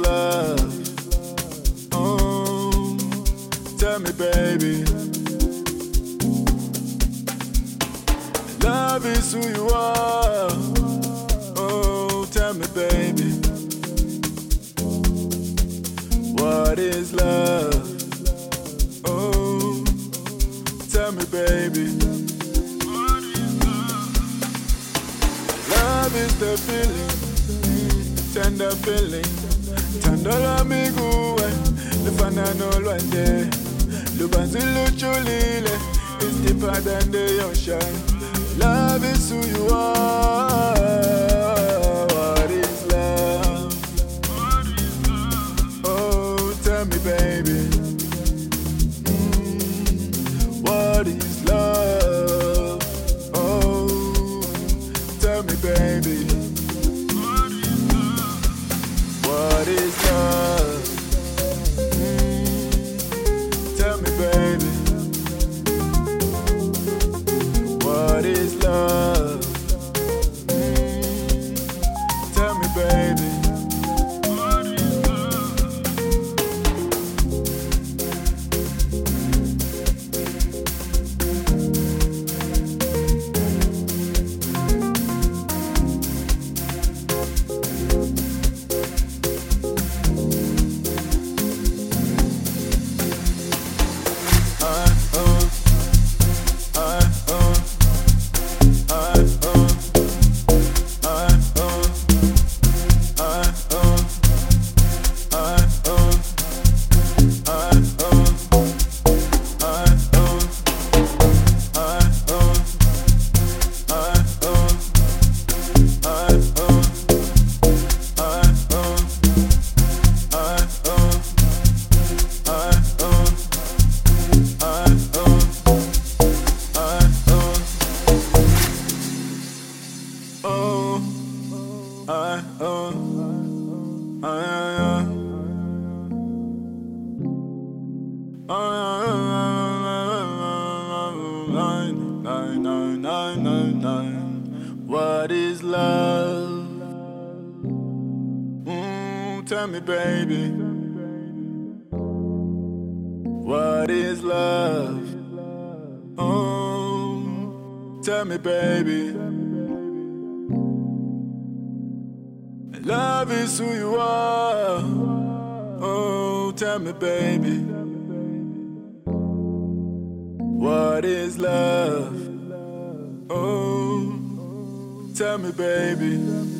love? Oh, tell me, baby. Love is who you are. Oh, tell me, baby. What is love? Oh, tell me, baby. Love is the feeling, tender feeling. Tandala miguwe, lufana no lwande. Lubanzi luchulile, it's deeper than the ocean. Love is who you are. What is love? Oh, tell me, baby. What is love? Oh, tell me, baby. What is love? Tell me, baby. What is love? Tell me, baby. What is love? Tell me, baby. What is love? Oh, tell me, baby. Love is who you are. Oh, tell me, baby. What is love? Oh, tell me, baby.